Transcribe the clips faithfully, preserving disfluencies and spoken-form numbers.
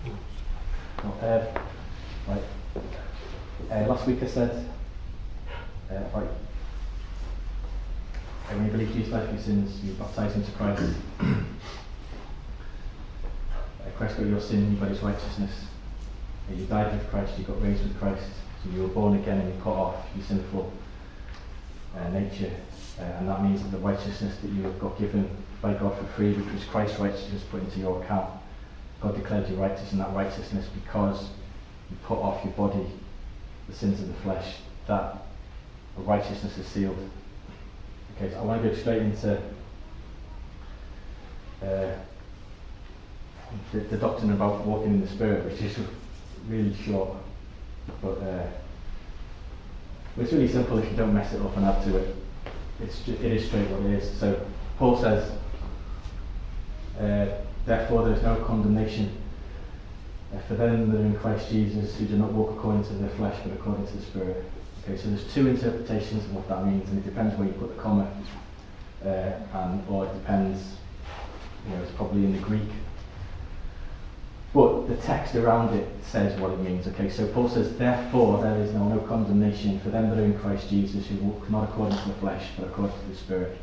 Well, uh, right. Uh, last week I said, uh, right, when you believe Jesus died for your sins, you baptise into Christ. uh, Christ got your sin, you got his righteousness. Uh, you died with Christ, you got raised with Christ. So you were born again and you put off your sinful uh, nature. Uh, and that means that the righteousness that you have got given by God for free, which was Christ's righteousness put into your account, God declared you righteous in that righteousness because you put off your body the sins of the flesh. That righteousness is sealed. Okay, so I want to go straight into uh, the, the doctrine about walking in the Spirit, which is really short, but uh, it's really simple if you don't mess it up and add to it. It's just, it is straight what it is. So Paul says, uh, therefore there is no condemnation uh, for them that are in Christ Jesus, who do not walk according to the flesh but according to the Spirit. Okay, so there's two interpretations of what that means, and it depends where you put the comma, uh, and or it depends, you know, it's probably in the Greek. But the text around it says what it means. Okay, so Paul says, therefore there is now no condemnation for them that are in Christ Jesus, who walk not according to the flesh but according to the Spirit.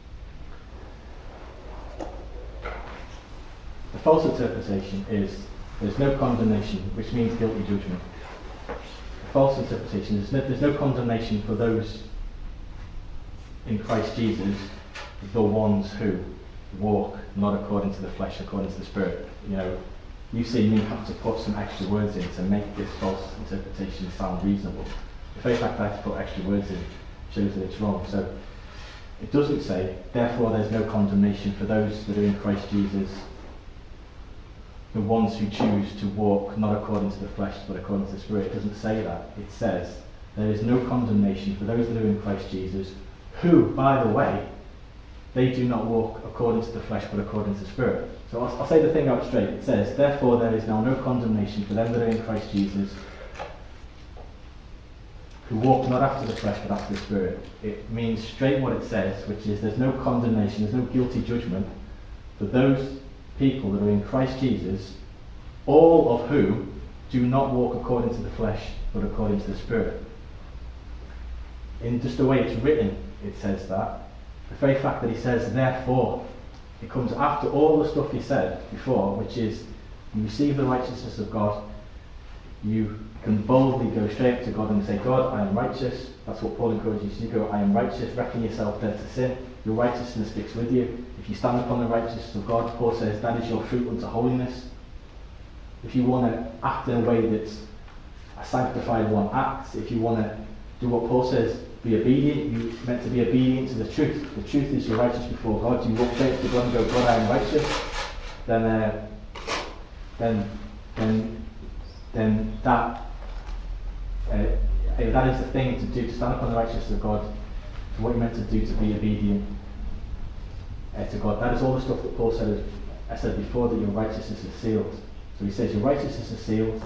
The false interpretation is there's no condemnation, which means guilty judgment. The false interpretation is no, there's no condemnation for those in Christ Jesus, the ones who walk not according to the flesh, according to the Spirit. You know, you see me have to put some extra words in to make this false interpretation sound reasonable. The very fact that I have to put extra words in shows that it's wrong. So it doesn't say, therefore there's no condemnation for those that are in Christ Jesus, the ones who choose to walk not according to the flesh but according to the Spirit. It doesn't say that. It says there is no condemnation for those that are in Christ Jesus, who, by the way, they do not walk according to the flesh but according to the Spirit. So I'll, I'll say the thing out straight. It says, therefore there is now no condemnation for them that are in Christ Jesus, who walk not after the flesh but after the Spirit. It means straight what it says, which is there's no condemnation, there's no guilty judgment for those people that are in Christ Jesus, all of whom do not walk according to the flesh but according to the Spirit. In just the way it's written, it says that. The very fact that he says therefore, it comes after all the stuff he said before, which is you receive the righteousness of God, you can boldly go straight up to God and say, God, I am righteous. That's what Paul encourages you to go, I am righteous, reckon yourself dead to sin. Your righteousness sticks with you. If you stand upon the righteousness of God, Paul says that is your fruit unto holiness. If you want to act in a way that's a sanctified one acts, if you want to do what Paul says, be obedient, you're meant to be obedient to the truth. The truth is you're righteous before God. You walk straight to God and go, God, I am righteous. Then, uh, then, then, then that, uh, that is the thing to do, to stand upon the righteousness of God. To what you're meant to do to be obedient uh, to God. That is all the stuff that Paul said. I said before that your righteousness is sealed. So he says your righteousness is sealed.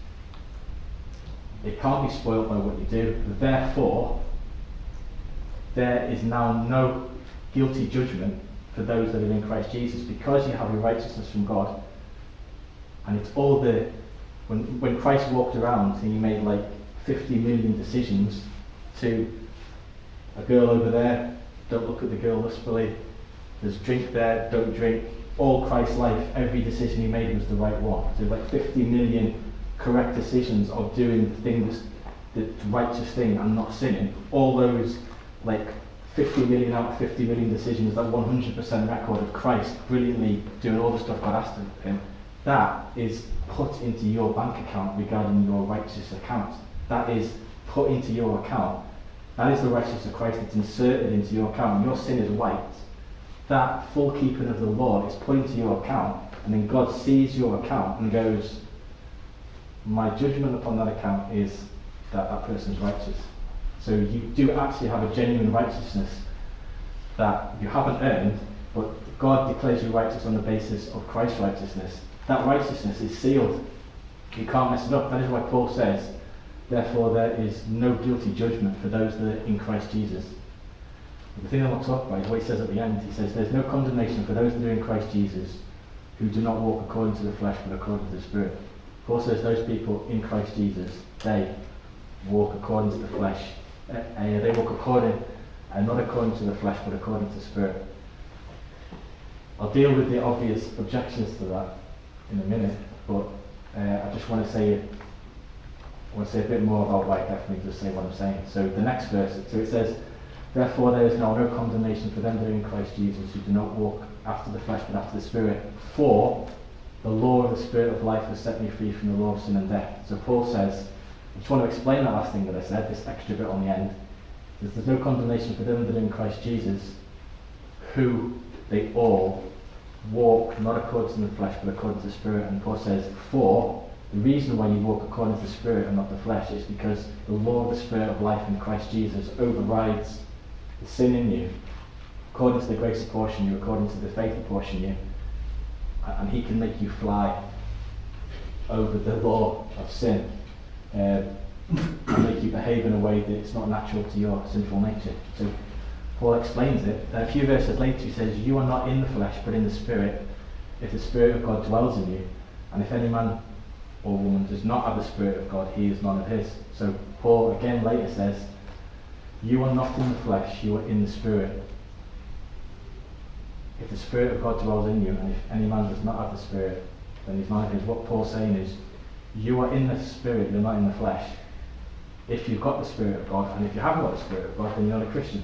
It can't be spoiled by what you do. Therefore, there is now no guilty judgment for those that are in Christ Jesus, because you have your righteousness from God. And it's all the when when Christ walked around and he made like fifty million decisions to a girl over there, don't look at the girl lustfully. There's drink there, don't drink. All Christ's life, every decision he made was the right one. So like fifty million correct decisions of doing the things, the righteous thing and not sinning. All those like fifty million out of fifty million decisions, that one hundred percent record of Christ brilliantly doing all the stuff God asked of him, that is put into your bank account regarding your righteous account. That is put into your account. That is the righteousness of Christ that's inserted into your account. Your sin is wiped. That full keeping of the law is put into your account, and then God sees your account and goes, my judgment upon that account is that that person's righteous. So you do actually have a genuine righteousness that you haven't earned, but God declares you righteous on the basis of Christ's righteousness. That righteousness is sealed. You can't mess it up. That is why Paul says, therefore there is no guilty judgment for those that are in Christ Jesus. The thing I want to talk about is what he says at the end. He says there's no condemnation for those that are in Christ Jesus, who do not walk according to the flesh but according to the Spirit. Paul says those people in Christ Jesus, they walk according to the flesh. Uh, uh, they walk according, uh, not according to the flesh but according to the Spirit. I'll deal with the obvious objections to that in a minute, but uh, I just want to say I want to say a bit more about why I definitely just say what I'm saying. So the next verse, so it says, therefore there is now no condemnation for them that are in Christ Jesus, who do not walk after the flesh but after the Spirit. For the law of the Spirit of life has set me free from the law of sin and death. So Paul says, I just want to explain that last thing that I said, this extra bit on the end. Says, there's no condemnation for them that are in Christ Jesus, who they all walk not according to the flesh but according to the Spirit. And Paul says, for the reason why you walk according to the Spirit and not the flesh is because the law of the Spirit of life in Christ Jesus overrides the sin in you, according to the grace apportioned you, according to the faith apportioned you, and he can make you fly over the law of sin uh, and make you behave in a way that it's not natural to your sinful nature. So Paul explains it. A few verses later he says, you are not in the flesh but in the Spirit, if the Spirit of God dwells in you. And if any man or woman does not have the Spirit of God, he is none of his. So Paul again later says, you are not in the flesh, you are in the Spirit. If the Spirit of God dwells in you, and if any man does not have the Spirit, then he's none of his. What Paul's saying is, you are in the Spirit, you're not in the flesh. If you've got the Spirit of God, and if you haven't got the Spirit of God, then you're not a Christian.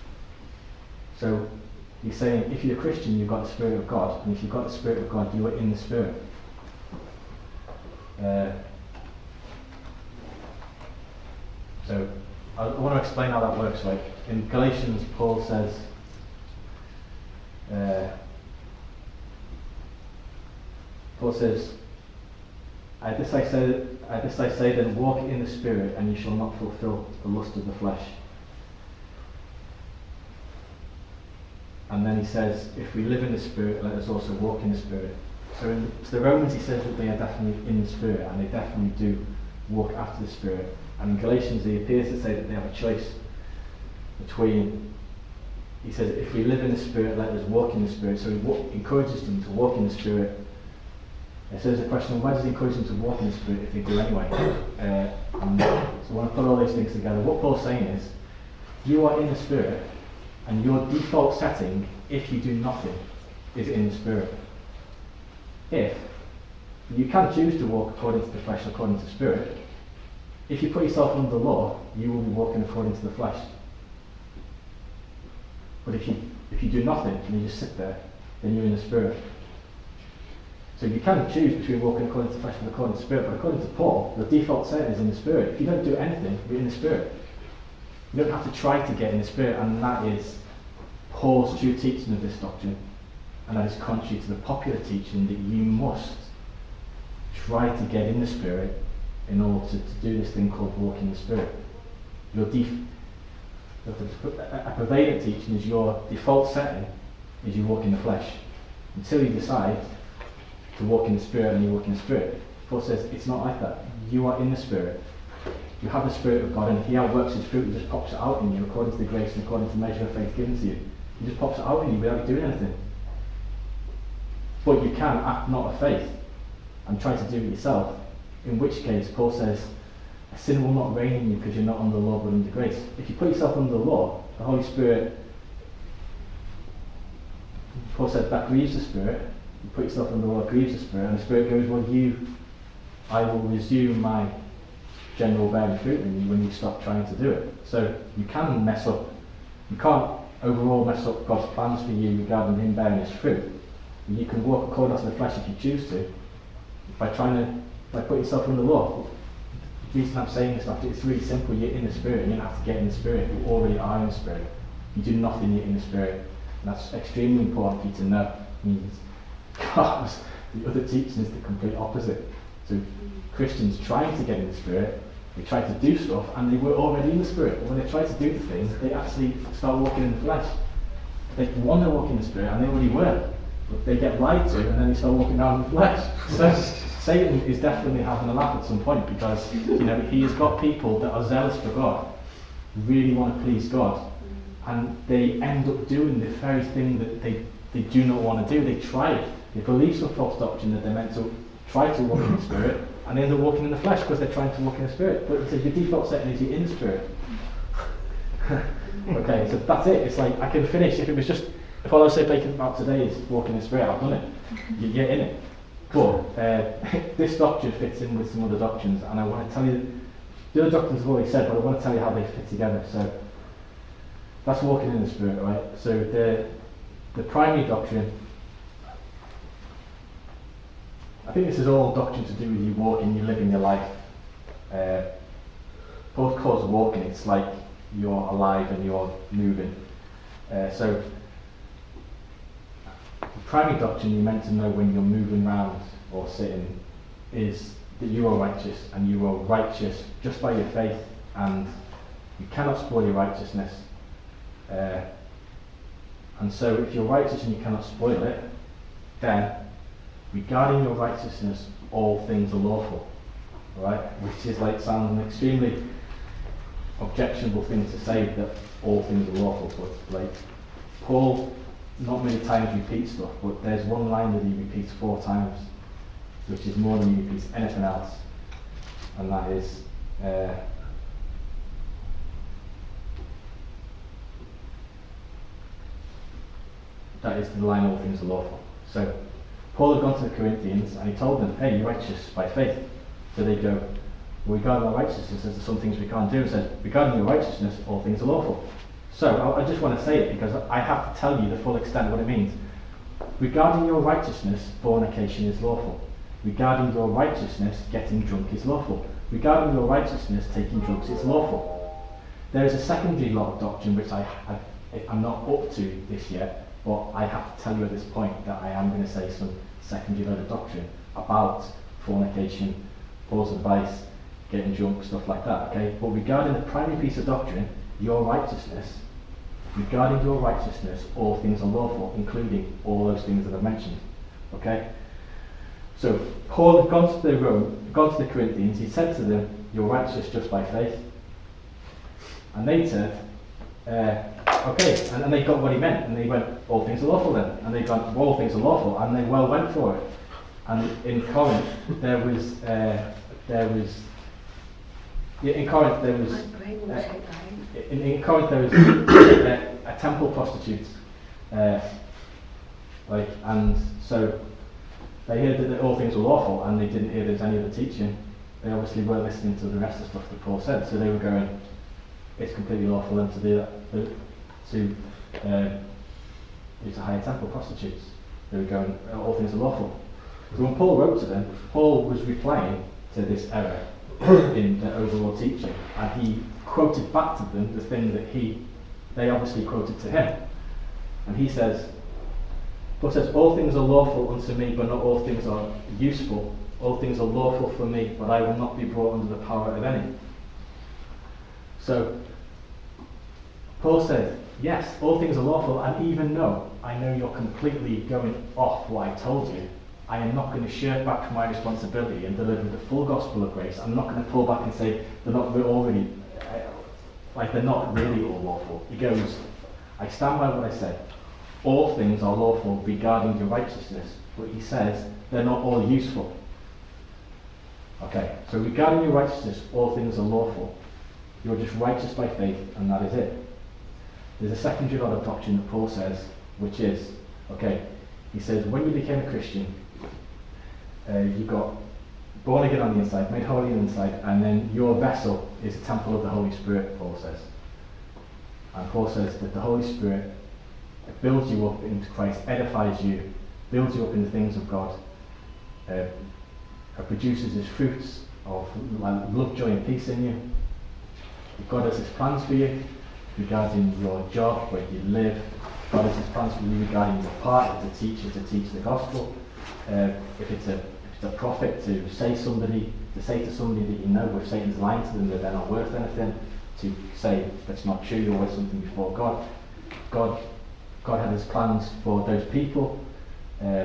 So he's saying, if you're a Christian, you've got the Spirit of God, and if you've got the Spirit of God, you are in the Spirit. Uh, so I, I want to explain how that works. Like in Galatians, Paul says, uh, Paul says, I this I say, I this I say, then walk in the Spirit, and you shall not fulfill the lust of the flesh. And then he says, if we live in the Spirit, let us also walk in the Spirit. So in to the Romans he says that they are definitely in the Spirit, and they definitely do walk after the Spirit. And in Galatians he appears to say that they have a choice between, he says, if we live in the Spirit, let us walk in the Spirit. So he walk, encourages them to walk in the Spirit. It says the question, why does he encourage them to walk in the Spirit if they do anyway? Uh, and so I want to put all these things together. What Paul's saying is, you are in the Spirit, and your default setting, if you do nothing, is in the Spirit. If you can choose to walk according to the flesh, according to the Spirit, if you put yourself under the law, you will be walking according to the flesh. But if you if you do nothing and you just sit there, then you're in the Spirit. So you can choose between walking according to the flesh and according to the Spirit, but according to Paul, the default setting is in the Spirit. If you don't do anything, you're in the Spirit. You don't have to try to get in the Spirit, and that is Paul's true teaching of this doctrine, and that is contrary to the popular teaching that you must try to get in the Spirit in order to, to do this thing called walking in the Spirit. Your def- a pervading teaching is your default setting is you walk in the flesh until you decide to walk in the Spirit, and you walk in the Spirit. Paul says it's not like that. You are in the Spirit. You have the Spirit of God, and if He outworks His fruit, He just pops it out in you according to the grace and according to the measure of faith given to you. He just pops it out in you without you doing anything. But you can act not of faith and try to do it yourself, in which case Paul says sin will not reign in you because you're not under the law but under grace. If you put yourself under the law, the Holy Spirit, Paul said that grieves the Spirit. You put yourself under the law, it grieves the Spirit, and the Spirit goes, well, you, I will resume my general bearing fruit in you when you stop trying to do it. So you can mess up. You can't overall mess up God's plans for you regarding Him bearing His fruit. You can walk according to the flesh if you choose to, by trying to, by putting yourself under the law. The reason I'm saying this, like, it's really simple. You're in the Spirit, and you don't have to get in the Spirit. You already are in the Spirit. You do nothing, you're in the Spirit. And that's extremely important for you to know. Because the other teaching is the complete opposite. So Christians trying to get in the Spirit, they try to do stuff, and they were already in the Spirit. When they try to do the things, they actually start walking in the flesh. They want to walk in the Spirit, and they already were. But they get lied to, and then they start walking around in the flesh. So Satan is definitely having a laugh at some point, because you know he has got people that are zealous for God, really want to please God, and they end up doing the very thing that they, they do not want to do. They try it. they believe some false doctrine that they're meant to try to walk in the Spirit, and they end up walking in the flesh because they're trying to walk in the Spirit. But he says your default setting is you're in the Spirit. Okay, so that's it. It's like I can finish, if it was just, if all I was saying about today is walking in the Spirit, I've done it. You get in it. But uh, this doctrine fits in with some other doctrines, and I want to tell you, the other doctrines I've already said, but I want to tell you how they fit together. So that's walking in the Spirit, right? So the the primary doctrine, I think this is all doctrine to do with you walking, you living your life. Uh, Paul calls walking, it's like you're alive and you're moving. Uh, so the primary doctrine you're meant to know when you're moving around or sitting is that you are righteous, and you are righteous just by your faith, and you cannot spoil your righteousness. Uh, and so if you're righteous and you cannot spoil it, then regarding your righteousness all things are lawful, right? Which is like sounds an extremely objectionable thing to say, that all things are lawful, but like Paul not many times repeats stuff, but there's one line that he repeats four times, which is more than he repeats anything else, and that is uh, that is the line all things are lawful. So Paul had gone to the Corinthians and he told them, hey, you're righteous by faith. So they go, well, regarding our righteousness, there's some things we can't do. He said, regarding your righteousness, all things are lawful. So I, I just want to say it because I have to tell you the full extent of what it means. Regarding your righteousness, fornication is lawful. Regarding your righteousness, getting drunk is lawful. Regarding your righteousness, taking drugs is lawful. There is a secondary lot of doctrine which I, I, I'm not up to this yet, but I have to tell you at this point that I am going to say some secondary load of doctrine about fornication, Paul's advice, getting drunk, stuff like that, okay? But regarding the primary piece of doctrine, your righteousness, regarding your righteousness, all things are lawful, including all those things that I've mentioned, okay? So Paul had gone to the Rome, gone to the Corinthians, he said to them, you're righteous just by faith. And they said, uh, okay, and, and they got what he meant, and they went, all things are lawful then. And they went, well, all things are lawful, and they well went for it. And in Corinth, there was, uh, there was, yeah, in Corinth there was, uh, in, in Corinth there was a, a temple prostitute, uh, like, and so they heard that all things were lawful, and they didn't hear there was any other teaching. They obviously weren't listening to the rest of the stuff that Paul said, so they were going, it's completely lawful then to do that, to uh, to hire temple prostitutes. They were going, all things are lawful. So when Paul wrote to them, Paul was replying to this error in the overall teaching, and he quoted back to them the thing that he, they obviously quoted to him. And he says, Paul says, all things are lawful unto me, but not all things are useful. All things are lawful for me, but I will not be brought under the power of any. So, Paul said, yes, all things are lawful, and even though I know you're completely going off what I told you, I am not going to shirk back from my responsibility and deliver the full gospel of grace. I'm not going to pull back and say they're not already, like they're not really all lawful. He goes, I stand by what I said. All things are lawful regarding your righteousness, but he says they're not all useful. Okay, so regarding your righteousness, all things are lawful. You're just righteous by faith, and that is it. There's a secondary lot of doctrine that Paul says, which is, okay, he says, when you became a Christian, uh, you got born again on the inside, made holy on the inside, and then your vessel is a temple of the Holy Spirit, Paul says. And Paul says that the Holy Spirit builds you up into Christ, edifies you, builds you up in the things of God, uh, produces his fruits of love, joy, and peace in you. God has his plans for you regarding your job, where you live. God has his plans for you regarding your part as a teacher to teach the gospel. Uh, if it's a if it's a prophet, to say somebody to say to somebody that you know, if Satan's lying to them that they're not worth anything, to say that's not true, you're worth something before God. God God had his plans for those people. Uh,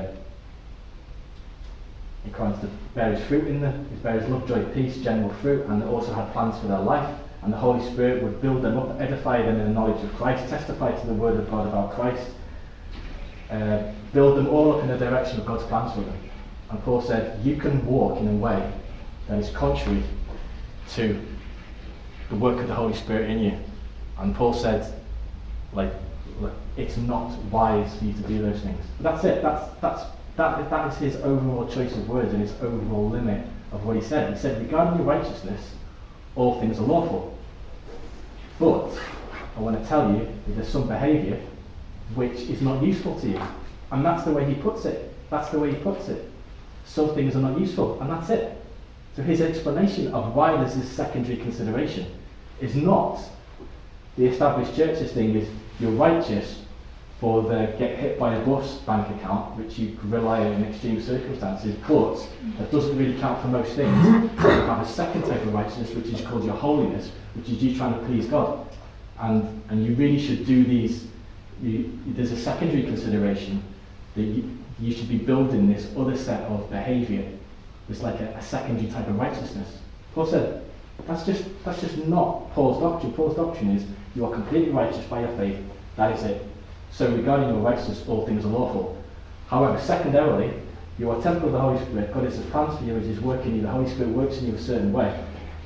he tries to bear his fruit in them, he bears love, joy, peace, general fruit, and also had plans for their life. And the Holy Spirit would build them up, edify them in the knowledge of Christ, testify to the word of God about Christ. Uh, build them all up in the direction of God's plans for them. And Paul said, you can walk in a way that is contrary to the work of the Holy Spirit in you. And Paul said, like, it's not wise for you to do those things. But that's it. That's that's that that is his overall choice of words and his overall limit of what he said. He said, regarding your righteousness, all things are lawful. But I want to tell you that there's some behaviour which is not useful to you. And that's the way he puts it. That's the way he puts it. Some things are not useful, and that's it. So his explanation of why there's this secondary consideration is not the established churches thing is you're righteous for the get hit by a bus bank account, which you could rely on in extreme circumstances, but that doesn't really count for most things. You have a second type of righteousness, which is called your holiness, which is you trying to please God. And and you really should do these, you, there's a secondary consideration that you, you should be building this other set of behaviour. It's like a, a secondary type of righteousness. Paul said, that's just that's just not Paul's doctrine. Paul's doctrine is you are completely righteous by your faith. That is it. So regarding your righteousness, all things are lawful. However, secondarily, you are temple of the Holy Spirit. God is his plans for you as his work in you. The Holy Spirit works in you a certain way.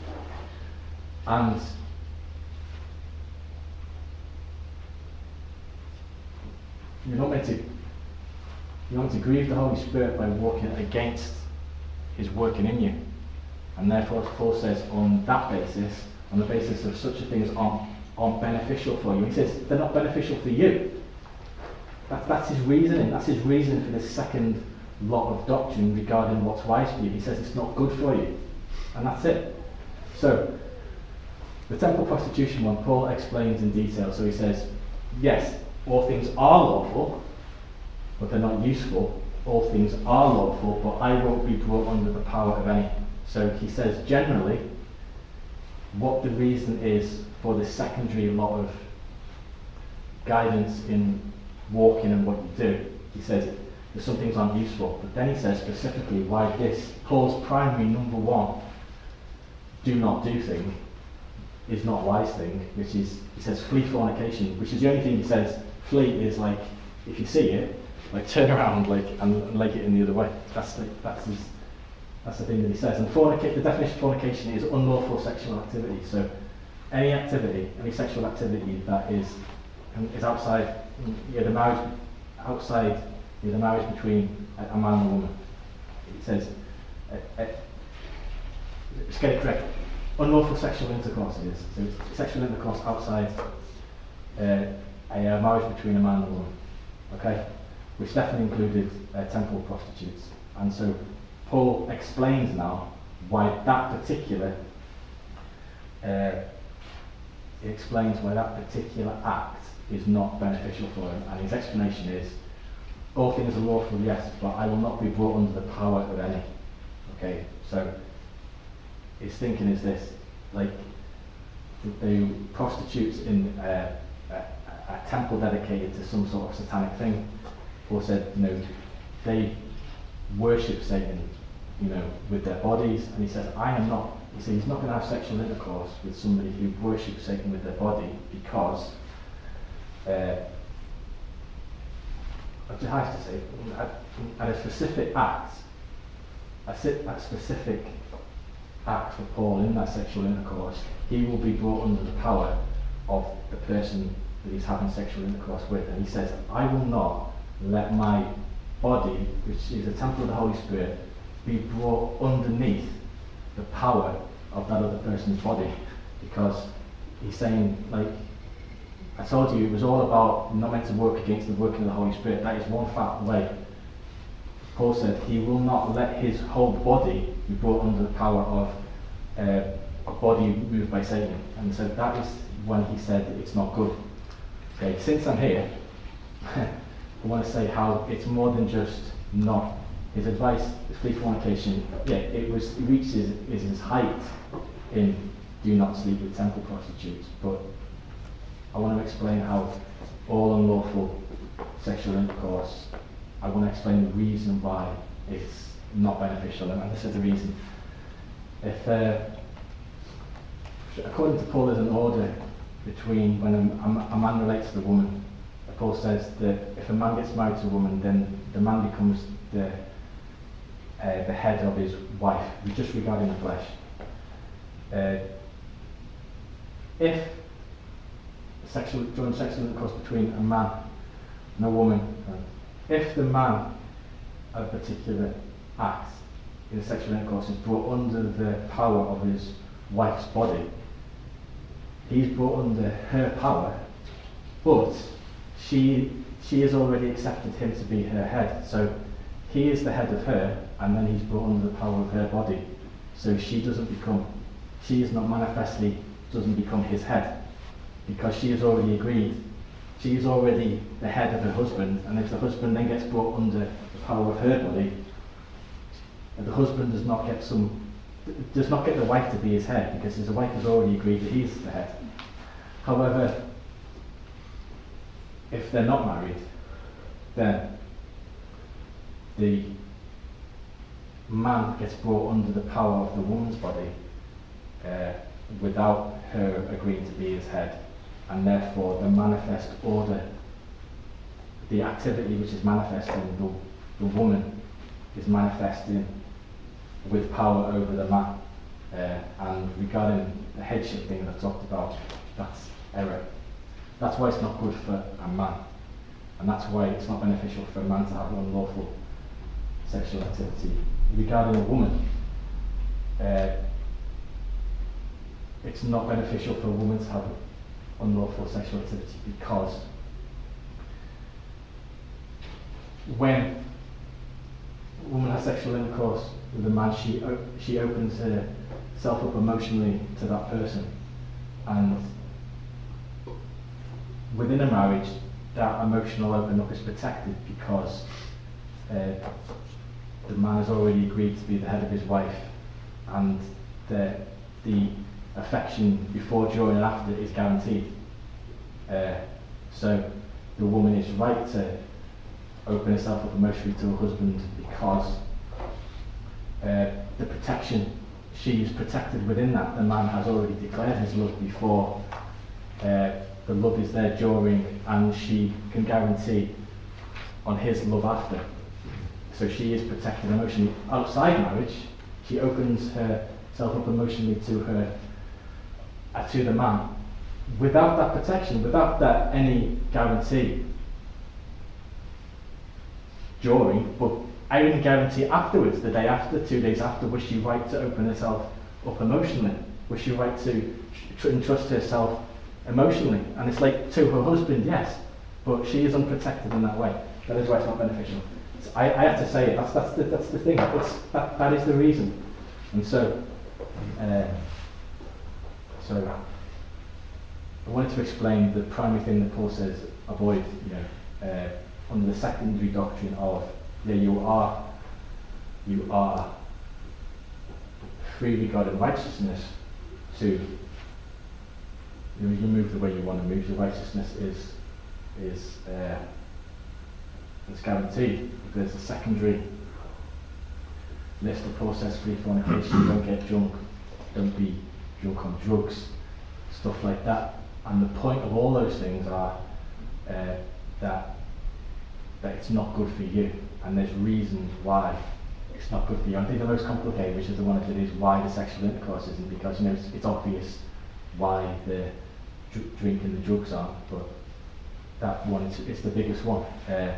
And you're not meant to you're not meant to grieve the Holy Spirit by walking against his working in you. And therefore, Paul says, on that basis, on the basis of such a thing as aren't, aren't beneficial for you. He says, they're not beneficial for you. That, that's his reasoning. That's his reason for this second lot of doctrine regarding what's wise for you. He says it's not good for you. And that's it. So, the temple prostitution one, Paul explains in detail. So he says, yes, all things are lawful, but they're not useful. All things are lawful, but I won't be brought under the power of any. So he says generally what the reason is for this secondary lot of guidance in walking and what you do. He says that some things aren't useful, but then he says specifically why this, Paul's primary number one do not do thing is not wise thing, which is, he says flee fornication, which is the only thing he says flee is like, if you see it, like turn around like and, and leg it in the other way. That's the, that's his, that's the thing that he says. And fornica- the definition of fornication is unlawful sexual activity. So any activity, any sexual activity that is is outside, yeah, the marriage outside, yeah, the marriage between a, a man and a woman. It says, uh, uh, let's get it correct. Unlawful sexual intercourse it is. So it's sexual intercourse outside uh, a, a marriage between a man and a woman. Okay. Which definitely included uh, temple prostitutes. And so Paul explains now why that particular, uh, he explains why that particular act is not beneficial for him. And his explanation is, all things are lawful, yes, but I will not be brought under the power of any. Okay, so his thinking is this, like the prostitutes in uh, a, a temple dedicated to some sort of satanic thing, Paul said, you know, they worship Satan, you know, with their bodies, and he says, I am not. He said he's not going to have sexual intercourse with somebody who worships Satan with their body because, uh, what I have to say, at, at a specific act, a, a specific act for Paul in that sexual intercourse, he will be brought under the power of the person that he's having sexual intercourse with, and he says, I will not let my body, which is a temple of the Holy Spirit, be brought underneath the power of that other person's body. Because he's saying, like, I told you, it was all about not meant to work against the working of the Holy Spirit. That is one fat way. Paul said he will not let his whole body be brought under the power of uh, a body moved by Satan. And so that is when he said it's not good. Okay, since I'm here, I want to say how it's more than just not his advice. Flee fornication, yeah, it was it reaches is his height in do not sleep with temple prostitutes. But I want to explain how all unlawful sexual intercourse, I want to explain the reason why it's not beneficial, and this is the reason. If uh, according to Paul, there's an order between when a, a man relates to the woman, Paul says that if a man gets married to a woman, then the man becomes the uh, the head of his wife, just regarding the flesh. Uh, if sexual, during sexual intercourse between a man and a woman, if the man at a particular act in sexual intercourse is brought under the power of his wife's body, he's brought under her power, but she she has already accepted him to be her head. So he is the head of her, and then he's brought under the power of her body. So she doesn't become, she is not manifestly, doesn't become his head, because she has already agreed. She is already the head of her husband, and if the husband then gets brought under the power of her body, the husband does not get some, does not get the wife to be his head, because his wife has already agreed that he's the head. However, if they're not married, then the man gets brought under the power of the woman's body uh, without her agreeing to be his head, and therefore the manifest order, the activity which is manifesting the, the woman is manifesting with power over the man. Uh, and regarding the headship thing that I talked about, that's error. That's why it's not good for a man, and that's why it's not beneficial for a man to have unlawful sexual activity. Regarding a woman, uh, it's not beneficial for a woman to have unlawful sexual activity, because when a woman has sexual intercourse with a man, she op- she opens herself up emotionally to that person, and within a marriage, that emotional open up is protected because uh, the man has already agreed to be the head of his wife, and the the affection before, during, and after is guaranteed. Uh, so the woman is right to open herself up emotionally to her husband, because uh, the protection, she is protected within that. The man has already declared his love before, uh, the love is there during, and she can guarantee on his love after. So she is protected emotionally. Outside marriage, she opens herself up emotionally to her, uh, to the man, without that protection, without that any guarantee during, but any guarantee afterwards, the day after, two days after. Was she right to open herself up emotionally? Was she right to tr- entrust herself emotionally? And it's like, to her husband, yes, but she is unprotected in that way. That is why it's not beneficial. So I, I have to say it. That's that's the that's the thing. It's, that that is the reason. And so, uh, so I wanted to explain the primary thing that Paul says avoid. You know, uh, under the secondary doctrine of, yeah, you are you are free regarding righteousness to, you know, you move the way you want to move. Your righteousness is is uh, is guaranteed. If there's a secondary list of Paul says, free fornication, don't get drunk, don't be drunk on drugs, stuff like that. And the point of all those things are uh, that that it's not good for you, and there's reasons why it's not good for you. I think the most complicated, which is the one that is why the sexual intercourse isn't, because, you know, it's, it's obvious why the dr- drink and the drugs aren't, but that one is it's the biggest one. Uh,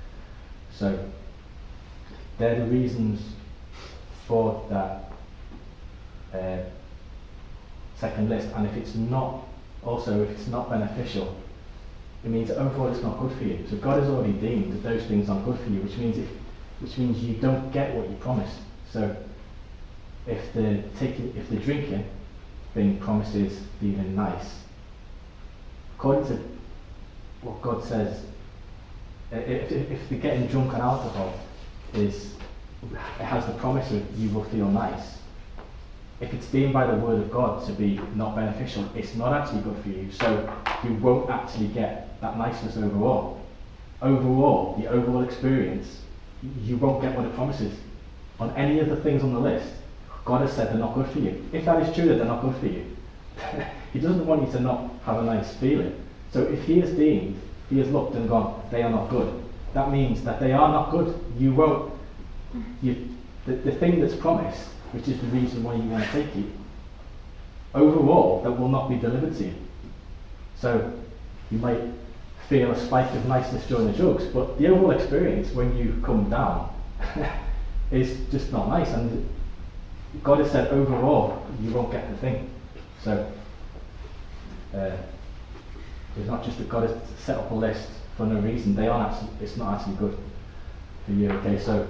so they're the reasons for that uh, second list, and if it's not, also if it's not beneficial, it means that overall it's not good for you. So God has already deemed that those things aren't good for you, which means if, which means you don't get what you promised. So if the taking, if the drinking thing promises feeling nice, according to what God says, if, if, if the getting drunk on alcohol is, it has the promise of you will feel nice. If it's deemed by the word of God to be not beneficial, it's not actually good for you. So you won't actually get that niceness overall. Overall, the overall experience, you won't get what it promises. On any of the things on the list, God has said they're not good for you. If that is true that they're not good for you, He doesn't want you to not have a nice feeling. So if He has deemed He has looked and gone, they are not good. That means that they are not good. You won't, you, the, the thing that's promised, which is the reason why you want to take it, overall, that will not be delivered to you. So, you might feel a spike of niceness during the drugs, but the overall experience when you come down is just not nice. And God has said overall, you won't get the thing. So, uh, it's not just that God has set up a list for no reason. They aren't actually, it's not actually good for you. Okay, so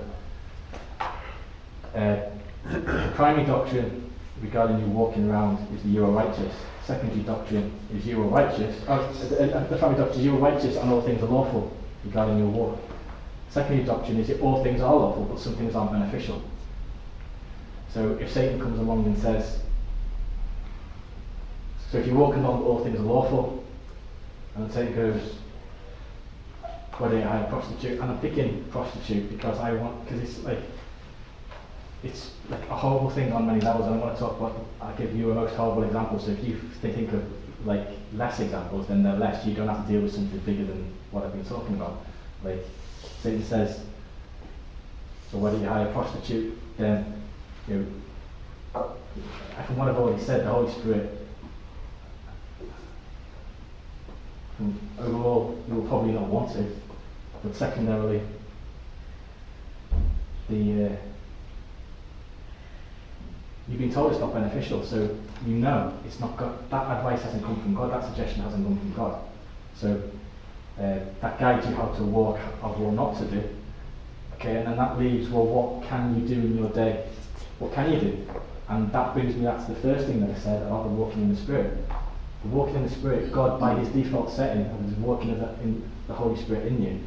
uh, the primary doctrine regarding you walking around is that you are righteous. Secondary doctrine is you are righteous. Oh, the, the primary doctrine is you are righteous and all things are lawful regarding your walk. Secondary doctrine is that all things are lawful, but some things aren't beneficial. So if Satan comes along and says, so if you're walking along, all things are lawful, and Satan goes, why don't you hire a prostitute? And I'm picking prostitute because I want, because it's like, it's like a horrible thing on many levels. I don't want to talk about, I'll give you a most horrible example. So if you think of like less examples, then they're less. You don't have to deal with something bigger than what I've been talking about. Like Satan says, so why don't you hire a prostitute? Then, you know, from what I've already said, the Holy Spirit, overall, you will probably not want it, but secondarily, the uh, you've been told it's not beneficial, so you know it's not God. That advice hasn't come from God. That suggestion hasn't come from God. So uh, that guides you how to walk or what not to do. Okay, and then that leaves, well, what can you do in your day? What can you do? And that brings me back to the first thing that I said about the walking in the Spirit. The walking in the Spirit, God, by his default setting, and is working in the, in the Holy Spirit in you,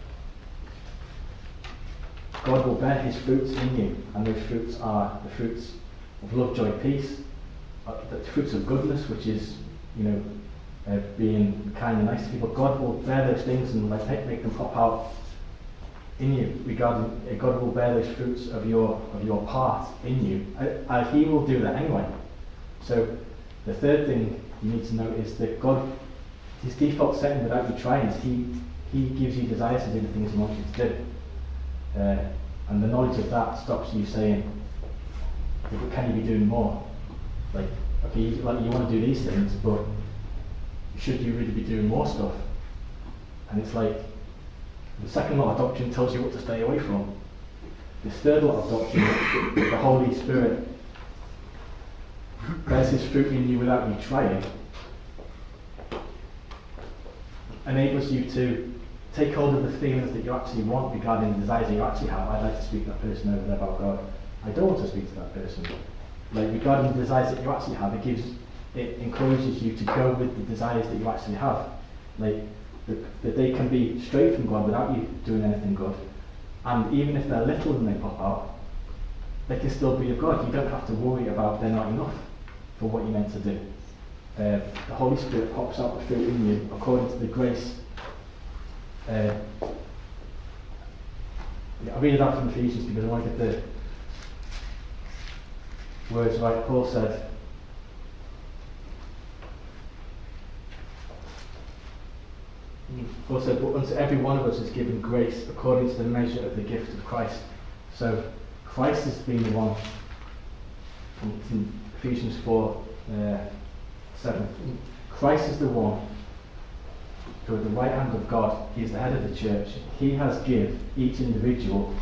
God will bear his fruits in you, and those fruits are the fruits of love, joy, peace, uh, the fruits of goodness, which is, you know, uh, being kind and nice to people. God will bear those things and like make, make them pop out in you. Regarding uh, God will bear those fruits of your of your part in you, and uh, he will do that anyway. So the third thing you need to know is that God, his default setting without you trying is he he gives you desires to do the things he wants you to do. Uh, and the knowledge of that stops you saying, can you be doing more? Like, okay, you, like you want to do these things, but should you really be doing more stuff? And it's like, the second lot of doctrine tells you what to stay away from. This third lot of doctrine, the Holy Spirit bears his fruit in you without you trying, enables you to take hold of the feelings that you actually want regarding the desires that you actually have. I'd like to speak to that person over there about God. I don't want to speak to that person. Like regarding the desires that you actually have, it gives, it encourages you to go with the desires that you actually have. Like the, that they can be straight from God without you doing anything good. And even if they're little and they pop out, they can still be of God. You don't have to worry about they're not enough for what you're meant to do. Uh, the Holy Spirit pops out the fruit in you according to the grace. Uh, yeah, I'll read it out from Ephesians because I want to get the words right. Paul said, Paul said, but unto every one of us is given grace according to the measure of the gift of Christ. So Christ has been the one, from, from Ephesians four, uh, seven. Christ is the one who at the right hand of God, he is the head of the church. He has given each individual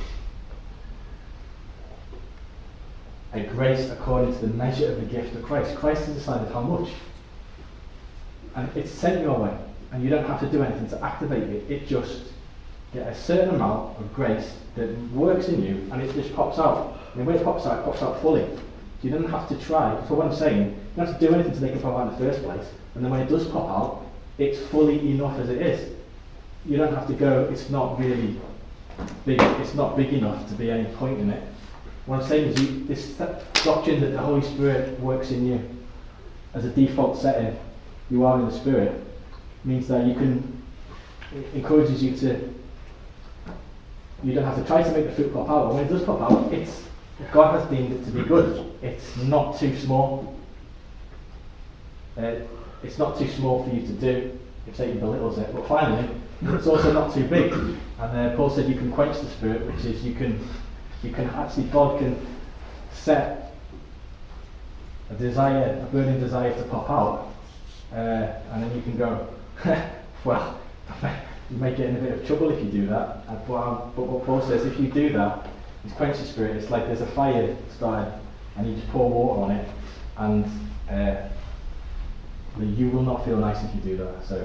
a grace according to the measure of the gift of Christ. Christ has decided how much. And it's sent your way. And you don't have to do anything to activate it. It just get a certain amount of grace that works in you, and it just pops out. And when it pops out, it pops out fully. So you don't have to try. For what I'm saying, you don't have to do anything to make it pop out in the first place. And then when it does pop out, it's fully enough as it is. You don't have to go, it's not really big, it's not big enough to be any point in it. What I'm saying is you, this doctrine that the Holy Spirit works in you as a default setting, you are in the Spirit, means that you can, it encourages you to, you don't have to try to make the fruit pop out, but when it does pop out, it's, God has deemed it to be good. It's not too small. Uh, it's not too small for you to do. if Satan belittles it. But finally, it's also not too big. And uh, Paul said you can quench the Spirit, which is you can, you can actually, God can set a desire, a burning desire to pop out, uh, and then you can go, well, you may get in a bit of trouble if you do that. But, um, but what Paul says, if you do that, it's quench the Spirit. It's like there's a fire started, and you just pour water on it, and uh, you will not feel nice if you do that. So,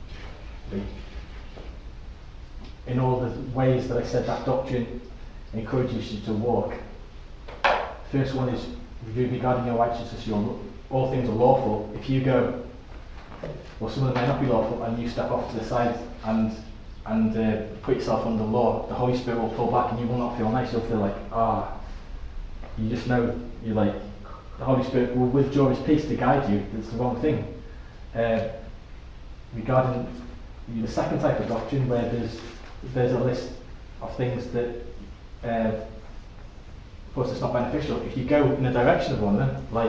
in all the ways that I said that doctrine encourages you to walk, first one is regarding your righteousness. Your, all things are lawful. If you go, well, some of them may not be lawful, and you step off to the side and and uh, put yourself under law, the Holy Spirit will pull back, and you will not feel nice. You'll feel like, ah, you just know, you're like, the Holy Spirit will withdraw His peace to guide you. That's the wrong thing. Uh, regarding the second type of doctrine, where there's there's a list of things that, uh, of course, it's not beneficial. If you go in the direction of one of them, like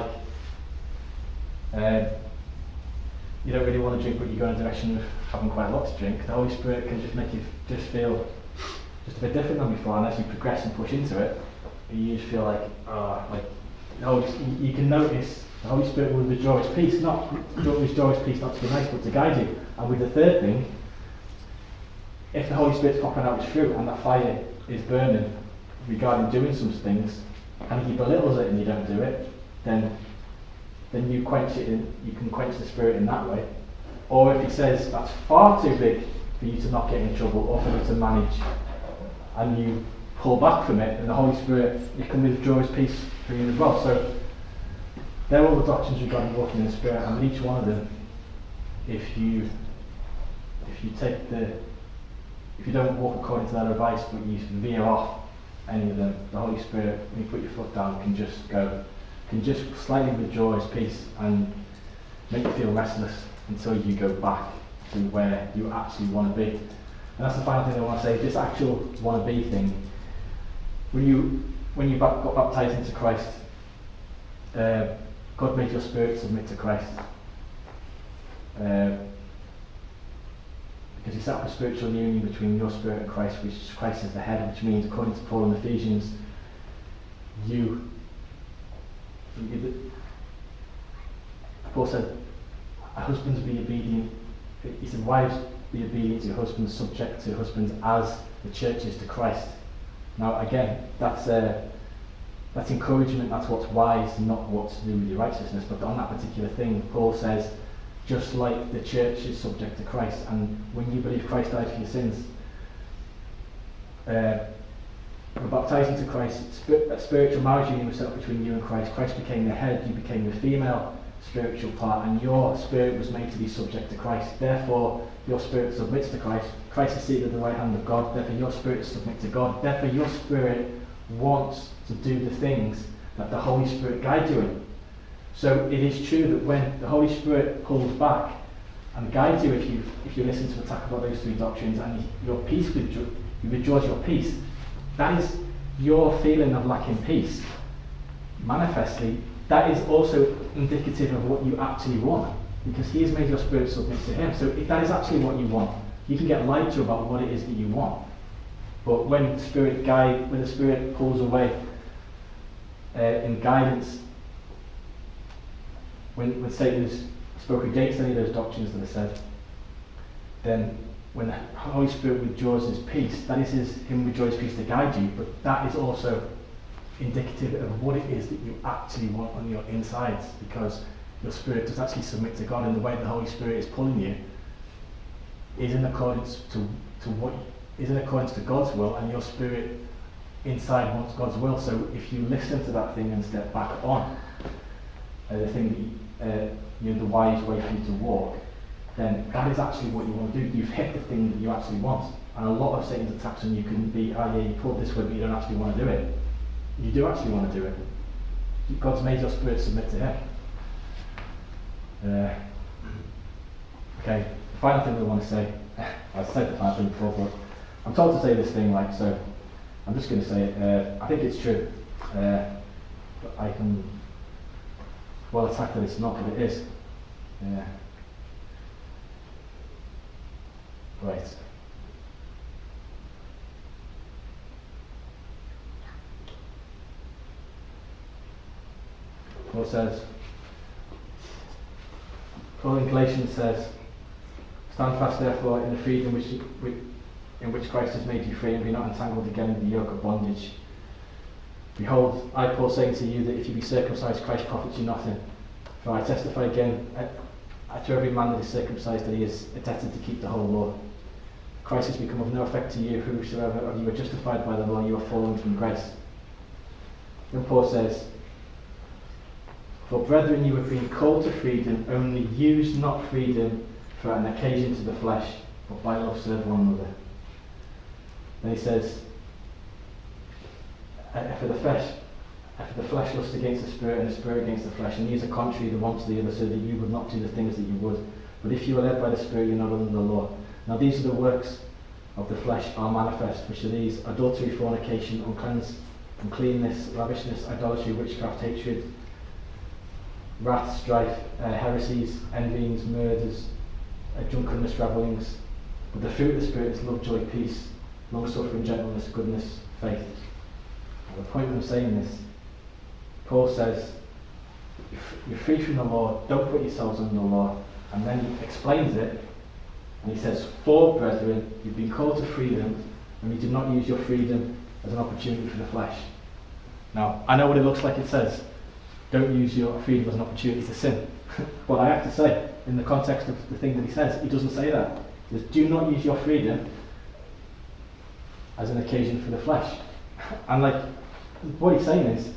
uh, you don't really want to drink, but you go in the direction of having quite a lot to drink, the Holy Spirit can just make you just feel just a bit different than before, and as you progress and push into it, you just feel like, ah, uh, like, oh, you, you can notice the Holy Spirit will withdraw His peace, not withdraw His peace not to be nice, but to guide you. And with the third thing, if the Holy Spirit's popping out His fruit and that fire is burning regarding doing some things, and He belittles it and you don't do it, then then you quench it in, you can quench the Spirit in that way. Or if He says that's far too big for you to not get in trouble or for you to manage, and you pull back from it, and the Holy Spirit, you can withdraw His peace for you as well. So they're all the doctrines regarding walking in the Spirit, and with each one of them, if you if you take the if you don't walk according to that advice, but you veer off any of them, the Holy Spirit, when you put your foot down, can just go, can just slightly withdraw His peace and make you feel restless until you go back to where you actually want to be. And that's the final thing I want to say. This actual want to be thing, when you when you got baptized into Christ, uh, God made your spirit submit to Christ. Uh, because He set up a spiritual union between your spirit and Christ, which Christ is the head, which means, according to Paul in Ephesians, you, you Paul said, husbands be obedient, he said, wives be obedient to your husbands, subject to your husbands as the church is to Christ. Now again, that's uh, that's encouragement, that's what's wise, not what's to do with your righteousness. But on that particular thing, Paul says, just like the church is subject to Christ, and when you believe Christ died for your sins, uh, you're baptized into Christ, a spiritual marriage union was set up between you and Christ. Christ became the head, you became the female spiritual part, and your spirit was made to be subject to Christ. Therefore, your spirit submits to Christ. Christ is seated at the right hand of God, therefore your spirit submits to God. Therefore your spirit wants to do the things that the Holy Spirit guides you in. So it is true that when the Holy Spirit pulls back and guides you, if you if you listen to attack about those three doctrines, and your peace withdraws, you withdraws your peace, that is your feeling of lacking peace. Manifestly, that is also indicative of what you actually want, because He has made your spirit submit to Him. So if that is actually what you want, you can get lied to about what it is that you want. But when the Spirit guide, when the Spirit pulls away uh, in guidance, when, when Satan has spoken against any of those doctrines that are said, then when the Holy Spirit withdraws His peace, that is his, Him withdraws His peace to guide you, but that is also indicative of what it is that you actually want on your insides, because your spirit does actually submit to God, and the way the Holy Spirit is pulling you is in accordance to, to what is in accordance to God's will, and your spirit inside wants God's will. So if you listen to that thing and step back on uh, the thing that uh, you know, the wise way for you to walk, then that is actually what you want to do. You've hit the thing that you actually want. And a lot of Satan's attacks on you can be, oh yeah, you pulled this way, but you don't actually want to do it. You do actually want to do it. God's made your spirit submit to Him. Uh, okay, the final thing that I want to say, I said the final thing before, but I'm told to say this thing, like, so I'm just going to say it. Uh, I think it's true. Uh, but I can well attack that it's not, but it is. Uh, Right. Paul says, Paul in Galatians says, stand fast therefore in the freedom which, which, in which Christ has made you free, and be not entangled again in the yoke of bondage. Behold, I, Paul, saying to you that if you be circumcised, Christ profits you nothing. For I testify again uh, to every man that is circumcised that he is indebted to keep the whole law. Christ has become of no effect to you. Whosoever of you are justified by the law, you are fallen from grace. Then Paul says, for brethren, you have been called to freedom, only use not freedom for an occasion to the flesh, but by love serve one another. Then he says, for the flesh, for the flesh lusts against the spirit, and the spirit against the flesh, and these are contrary the one to the other, so that you would not do the things that you would. But if you are led by the Spirit, you are not under the law. Now these are the works of the flesh are manifest, which are these: adultery, fornication, uncleanness, uncleanness, lavishness, idolatry, witchcraft, hatred, wrath, strife, uh, heresies, envyings, murders, uh, drunkenness, revellings. But the fruit of the Spirit is love, joy, peace, long-suffering, gentleness, goodness, faith. The point of saying this, Paul says, you're free from the law, don't put yourselves under the law. And then he explains it, and he says, for brethren, you've been called to freedom, and you do not use your freedom as an opportunity for the flesh. Now, I know what it looks like it says, don't use your freedom as an opportunity to sin. But I have to say, in the context of the thing that he says, he doesn't say that. He says, do not use your freedom as an occasion for the flesh. And like, what he's saying is,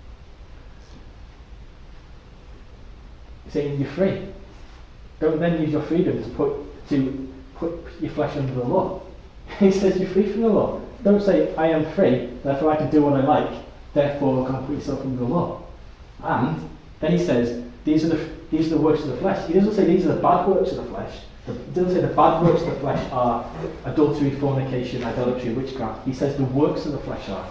he's saying you're free. Don't then use your freedom to put to put your flesh under the law. He says you're free from the law. Don't say I am free, therefore I can do what I like, therefore I can't put yourself under the law. And then he says these are the these are the works of the flesh. He doesn't say these are the bad works of the flesh. He doesn't say the bad works of the flesh are adultery, fornication, idolatry, witchcraft. He says the works of the flesh are.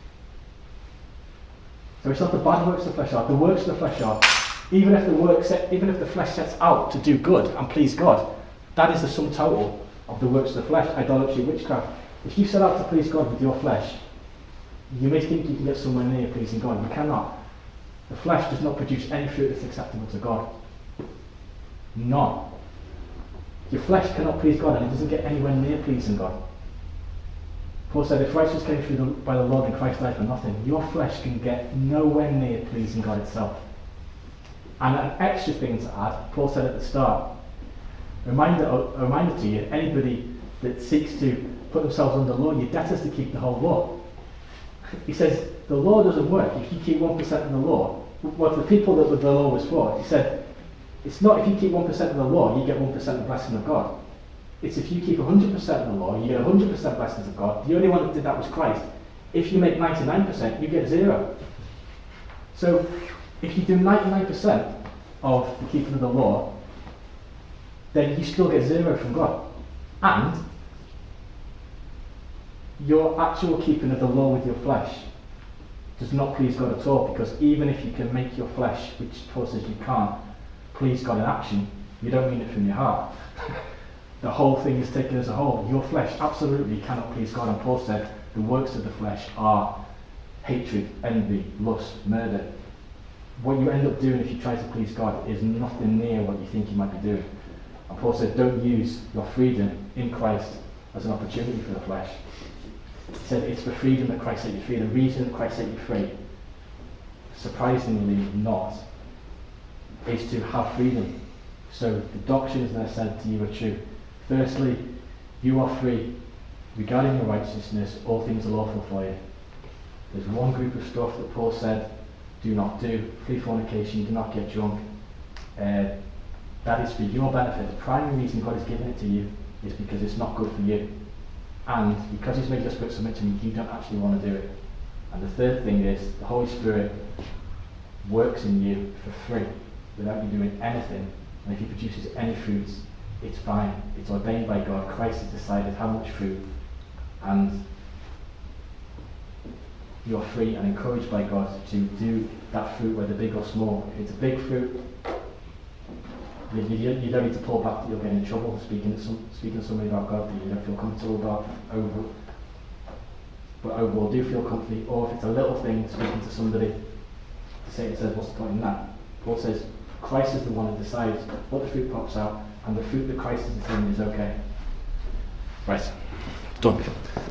So it's not the bad works of the flesh are. The works of the flesh are, even if the work set, even if the flesh sets out to do good and please God, that is the sum total of the works of the flesh: idolatry, witchcraft. If you set out to please God with your flesh, you may think you can get somewhere near pleasing God. You cannot. The flesh does not produce any fruit that's acceptable to God. None. Your flesh cannot please God, and it doesn't get anywhere near pleasing God. Paul said, if righteousness came through the, by the law, then Christ died for nothing. Your flesh can get nowhere near pleasing God itself. And an extra thing to add, Paul said at the start, a reminder, a reminder to you, anybody that seeks to put themselves under law, you're debtors to keep the whole law. He says, the law doesn't work if you keep one percent of the law. What the people that the law was for, he said, it's not if you keep one percent of the law, you get one percent of the blessing of God. It's if you keep one hundred percent of the law, you get one hundred percent blessings of God. The only one that did that was Christ. If you make ninety-nine percent, you get zero. So, if you do ninety-nine percent of the keeping of the law, then you still get zero from God. And your actual keeping of the law with your flesh does not please God at all, because even if you can make your flesh, which Paul says you can't, please God in action, you don't mean it from your heart. The whole thing is taken as a whole. Your flesh absolutely cannot please God, and Paul said the works of the flesh are hatred, envy, lust, murder. What you end up doing if you try to please God is nothing near what you think you might be doing. And Paul said, don't use your freedom in Christ as an opportunity for the flesh. He said it's for freedom that Christ set you free. The reason that Christ set you free, surprisingly not, is to have freedom. So the doctrines that are said to you are true. Firstly, you are free. Regarding your righteousness, all things are lawful for you. There's one group of stuff that Paul said, do not do. Flee fornication, do not get drunk. Uh, that is for your benefit. The primary reason God has given it to you is because it's not good for you. And because he's made your spirit submit to me, you don't actually want to do it. And the third thing is, the Holy Spirit works in you for free, without you doing anything. And if he produces any fruits, it's fine. It's ordained by God. Christ has decided how much fruit. And you're free and encouraged by God to do that fruit, whether big or small. If it's a big fruit, You, you, you don't need to pull back that you'll get in trouble speaking to, some, speaking to somebody about God that you don't feel comfortable about over. But overall, do feel comfy, or if it's a little thing, speaking to somebody, Satan says, what's the point in that? Paul says, Christ is the one who decides what the fruit pops out, and the fruit that Christ is determining is okay. Right, done.